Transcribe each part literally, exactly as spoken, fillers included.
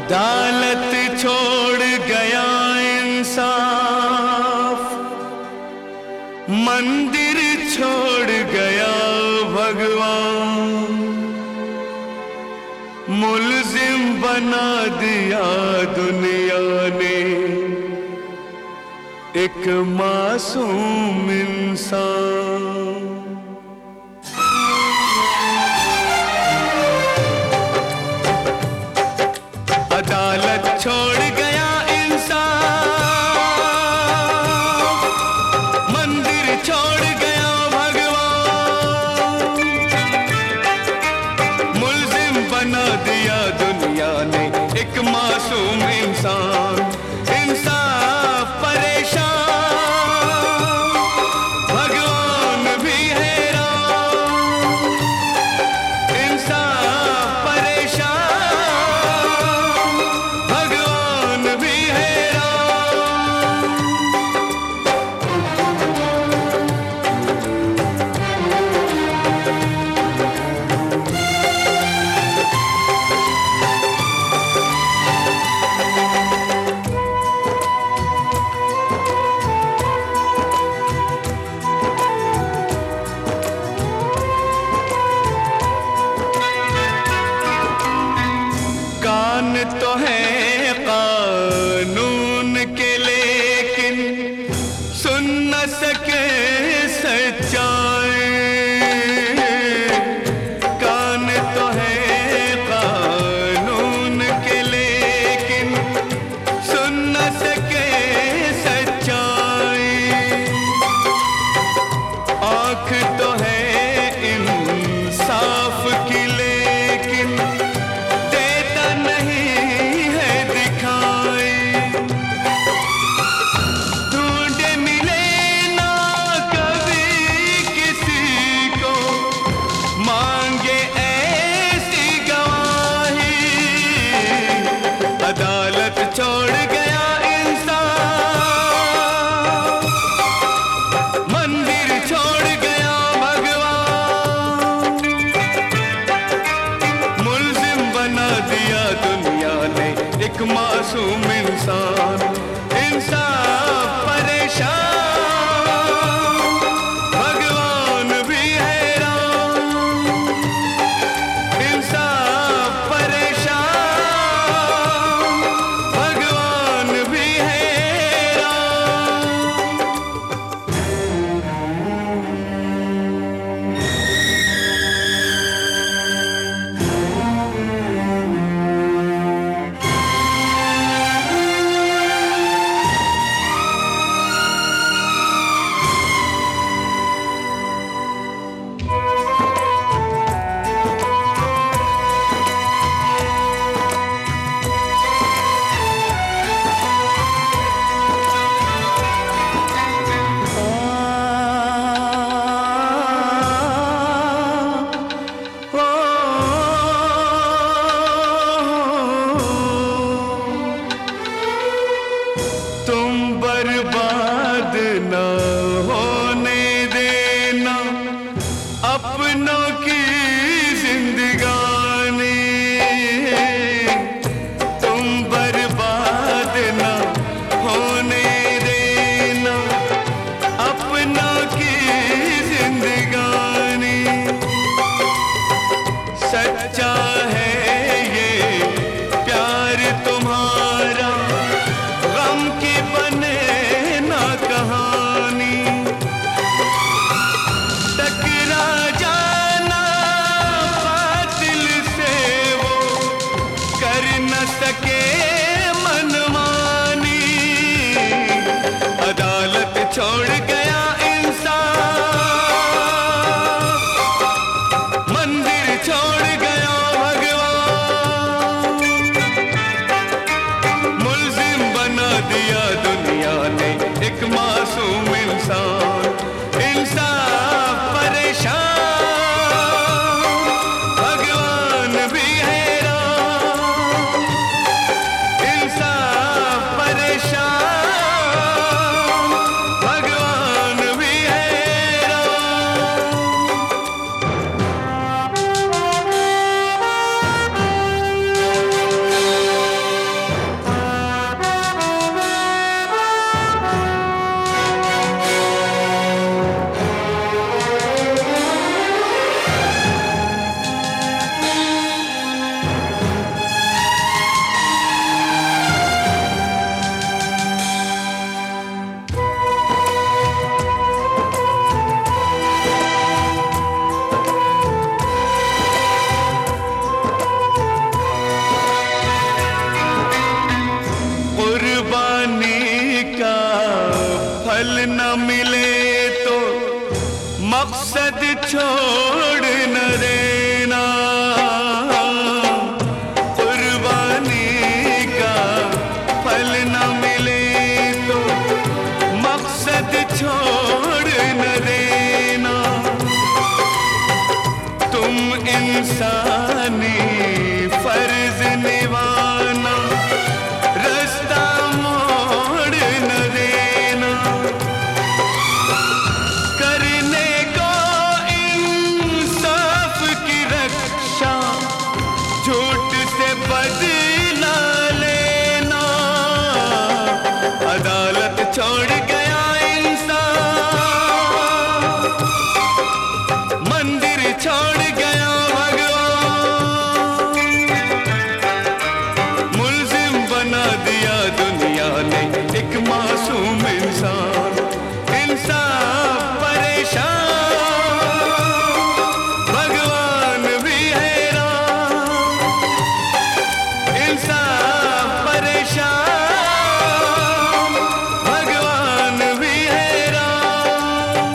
अदालत छोड़ गया इंसाफ, मंदिर छोड़ गया भगवान, मुल्जिम बना दिया दुनिया ने एक मासूम इंसान। अदालत छोड़ गया इंसान, मंदिर छोड़ गया भगवान, मुल्जिम बना दिया दुनिया ने एक मासूम इंसान। इंसाफ परेशान, भगवान भी हैरान, इंसाफ परेशान, भगवान भी हैरान। कान तो है कानून के लेकिन सुन न सके सच्चाई, कान तो है कानून के लेकिन सुन न सके सच्चाई, आँख तो है इंसाफ की लेकिन देता नहीं है दिखाई, ढूंढे मिले ना कभी किसी को मांगे ऐसी गवाही। अदालत छोड़ गया इंसान, मंदिर छोड़ गया भगवान, मुल्जिम बना दिया दुनिया ने एक मासूम इंसान। इंसाफ परेशान, भगवान भी हैरान, इंसाफ परेशान, भगवान भी हैरान। तुम बर्बाद न होने देना अपनों की जिंदगानी, तुम बर्बाद न होने देना अपनों की जिंदगानी। सच्चा है ये प्यार तुम्हारा, गम की बने ना कहानी, टकरा जाना छोड़ न देना, कुर्बानी का फल न मिले तो मकसद छोड़ न देना। तुम इंसानी फर्ज निभाना, रास्ता मोड़ न देना। करने को इंसाफ की रक्षा, झूठ से बदला लेना। अदालत छोड़ गया इंसान, मंदिर छोड़ गया भगवान। मुल्जिम बना दिया दुनिया ने एक मासूम इंसान। इंसान परेशान, भगवान भी हैरान। इंसान परेशान, भगवान भी हैरान।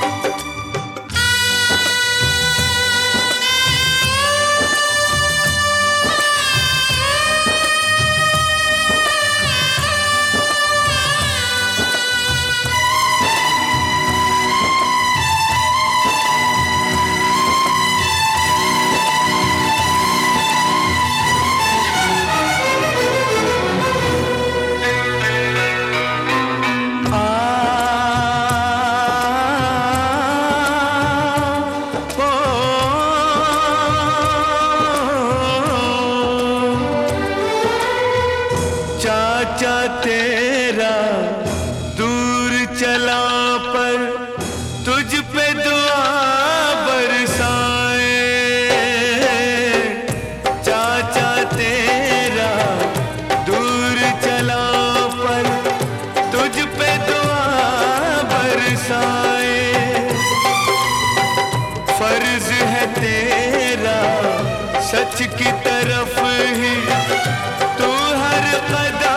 चाचा तेरा दूर चला पर तुझ पे दुआ बरसाए। चाचा तेरा दूर चला पर तुझ पे दुआ बरसाए। फर्ज है तेरा सच की तरफ ही तू हर कदम